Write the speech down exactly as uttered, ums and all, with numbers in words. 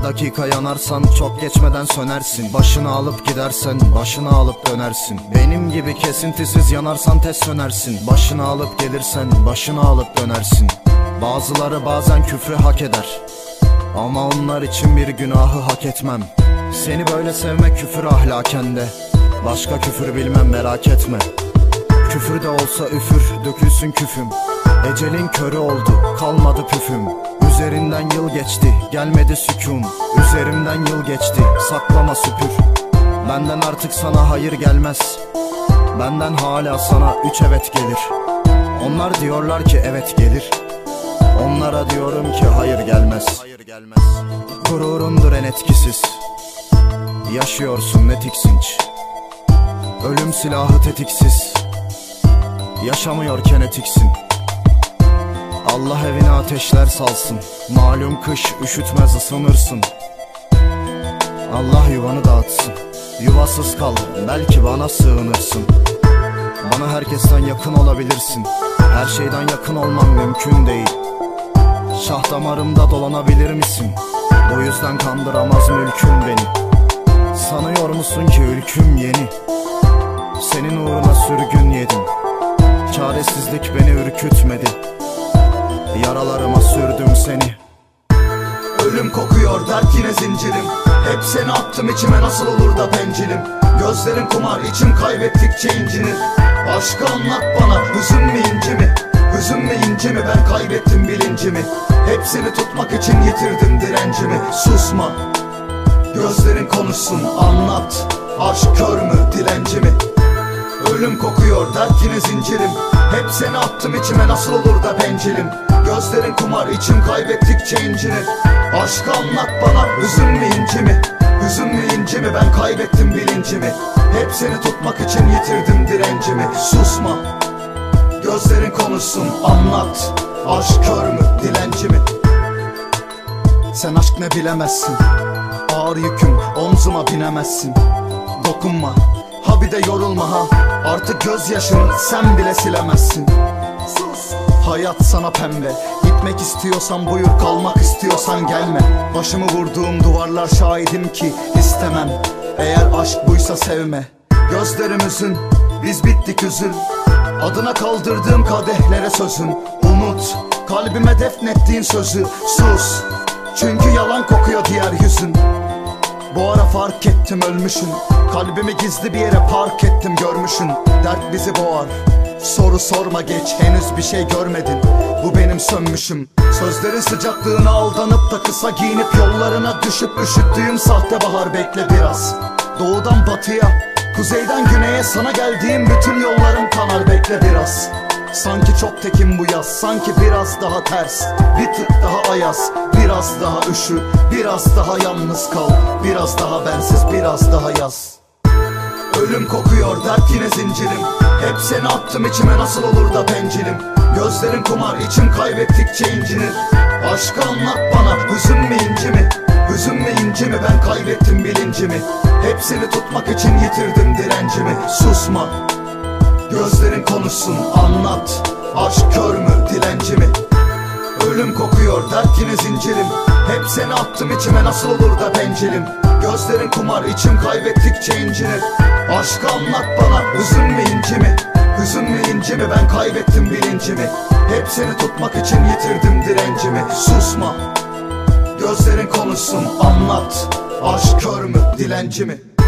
dakika yanarsan çok geçmeden sönersin. Başını alıp gidersen başını alıp dönersin. Benim gibi kesintisiz yanarsan tez sönersin. Başını alıp gelirsen başını alıp dönersin. Bazıları bazen küfrü hak eder, ama onlar için bir günahı hak etmem. Seni böyle sevmek küfür ahlaken de, başka küfür bilmem merak etme. Küfür de olsa üfür, dökülsün küfüm. Ecelin körü oldu, kalmadı püfüm. Üzerinden yıl geçti, gelmedi sükun. Üzerimden yıl geçti, saklama süpür. Benden artık sana hayır gelmez, benden hala sana üç evet gelir. Onlar diyorlar ki evet gelir, onlara diyorum ki hayır gelmez. Gururundur en etkisiz, yaşıyorsun ne tiksinç. Ölüm silahı tetiksiz, yaşamıyorken etiksin. Allah evine ateşler salsın, malum kış üşütmez ısınırsın. Allah yuvanı dağıtsın, yuvasız kal belki bana sığınırsın. Bana herkesten yakın olabilirsin, her şeyden yakın olmam mümkün değil. Şah damarımda dolanabilir misin? Bu yüzden kandıramaz mülkün beni. Sanıyor musun ki ülküm yeni? Senin uğruna sürgün yedim, çaresizlik beni ürkütmedi. Yaralarıma sürdüm seni. Ölüm kokuyor dert yine zincirim. Hep seni attım içime nasıl olur da bencilim. Gözlerin kumar içim kaybettikçe incinir. Aşkı anlat bana hüzün mü inci mi? Hüzün mü inci mi ben kaybettim bilincimi. Hepsini tutmak için yitirdim direncimi. Susma gözlerin konuşsun anlat. Aşk kör mü dilenci mi? Ölüm kokuyor dert yine zincirim. Hep seni attım içime nasıl olur da bencilim. Gözlerin kumar içim kaybettikçe incinir. Aşkı anlat bana hüzün mü inci mi? Hüzün mü inci mi ben kaybettim bilincimi. Hep seni tutmak için yitirdim direncimi. Susma gözlerin konuşsun anlat. Aşk kör mü dilenci mi? Sen aşk ne bilemezsin, ağır yüküm omzuma binemezsin. Dokunma ha bir de yorulma ha, artık gözyaşını sen bile silemezsin. Hayat sana pembe, gitmek istiyorsan buyur, kalmak istiyorsan gelme. Başımı vurduğum duvarlar şahidim ki istemem. Eğer aşk buysa sevme. Gözlerimizin biz bittik üzül. Adına kaldırdığım kadehlere sözüm. Unut kalbime defnettiğin sözü. Sus çünkü yalan kokuyor diğer yüzün. Bu ara fark ettim ölmüşün. Kalbimi gizli bir yere park ettim görmüşün. Dert bizi boğar, soru sorma geç, henüz bir şey görmedin. Bu benim sönmüşüm. Sözlerin sıcaklığına aldanıp da kısa giyinip yollarına düşüp üşüttüğüm sahte bahar bekle biraz. Doğudan batıya, kuzeyden güneye sana geldiğim bütün yollarım kanar bekle biraz. Sanki çok tekim bu yaz, sanki biraz daha ters, bir tık daha ayaz, biraz daha üşü, biraz daha yalnız kal, biraz daha bensiz, biraz daha yaz. Ölüm kokuyor dert yine zincirim. Hep seni attım içime nasıl olur da bencilim. Gözlerin kumar içim kaybettikçe incinir. Aşkı anlat bana hüzün mü inci mi? Hüzün mü inci mi ben kaybettim bilincimi. Hepsini tutmak için yitirdim direncimi. Susma gözlerin konuşsun anlat. Aşk kör mü dilenci mi? Ölüm kokuyor dert yine zincirim. Hep seni attım içime nasıl olur da bencilim. Gözlerin kumar içim kaybettikçe incinir. Aşkı anlat bana hüzün mü inci mi? Hüzün mü inci mi ben kaybettim bilincimi. Hep seni tutmak için yitirdim direncimi. Susma gözlerin konuşsun anlat. Aşk kör mü dilenci mi?